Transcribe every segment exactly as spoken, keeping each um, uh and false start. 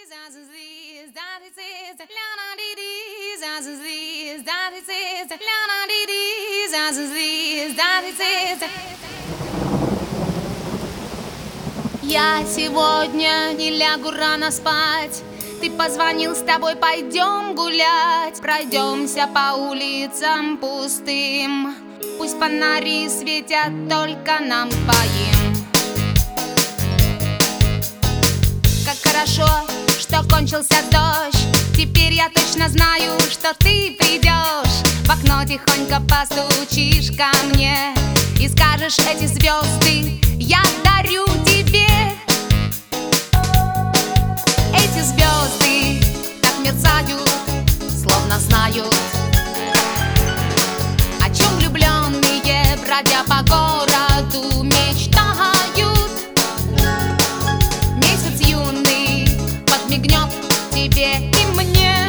Я сегодня не лягу рано спать. Ты позвонил, с тобой пойдем гулять. Пройдемся по улицам пустым. Пусть фонари светят только нам двоим. Как хорошо, что кончился дождь. Теперь я точно знаю, что ты придешь. В окно тихонько постучишь ко мне и скажешь: эти звезды я дарю тебе. Эти звезды так мерцают, словно знают, о чем влюбленные, бродя по городу, мечтают. Месяц юный подмигнет тебе и мне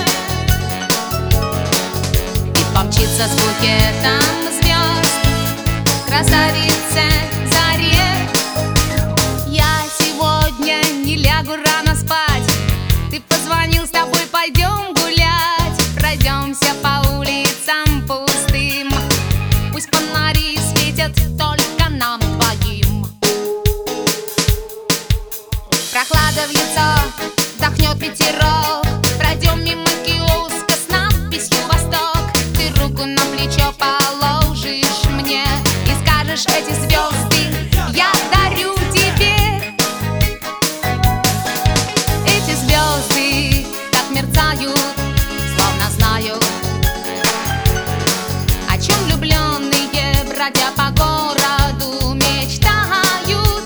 и помчится с букетом звезд к красавице заре. Я сегодня не лягу рано спать. Ты позвонил, с тобой пойдем гулять. Пройдемся по улицам пустым. Пусть фонари светят только нам двоим. Прохлада в лицо, вдохнет ветерок. Пройдем мимо киоска с надписью «Восток». Ты руку на плечо положишь мне и скажешь: эти звезды я дарю тебе. Эти звезды так мерцают, словно знают, о чем влюбленные, бродя по городу, мечтают.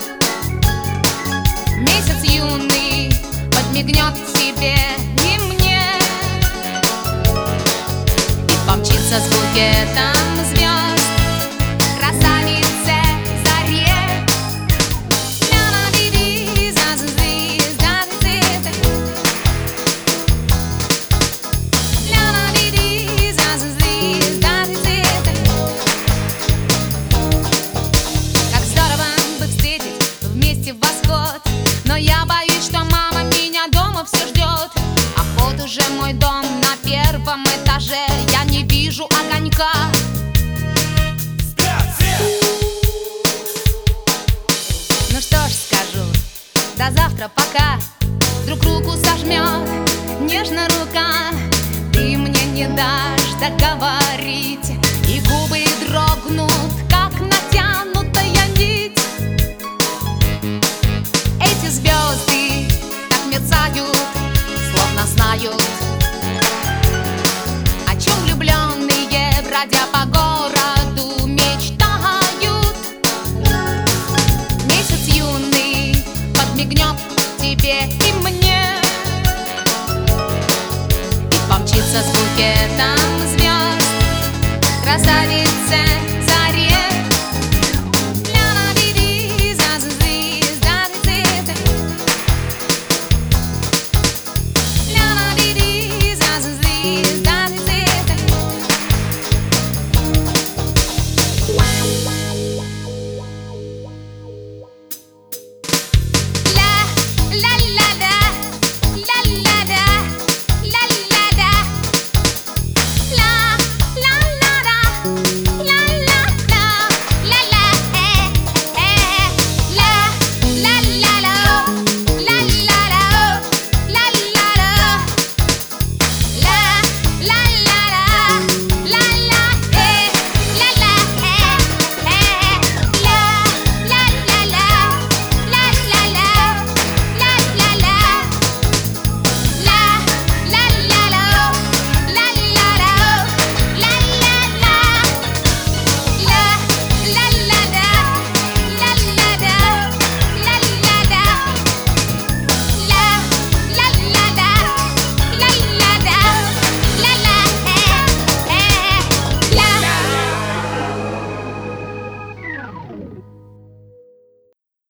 Месяц юный подмигнет тебе и мне и помчится с букетом звезд к красавице заре. Как здорово бы встретить вместе восход, но я боюсь, что мама меня дома все ждет. А вот уже мой дом на первом этаже. Я не вижу огонька. Ну что ж скажу, до завтра, пока. Вдруг руку сожмет нежно рука. Ты мне не дашь договорить, и губы дрогнут, как натянутая нить. Эти звезды так мерцают, словно знают, о чем влюбленные, бродя по городу, мечтают. Месяц юный подмигнет тебе и мне и помчится с букетом звезд к красавице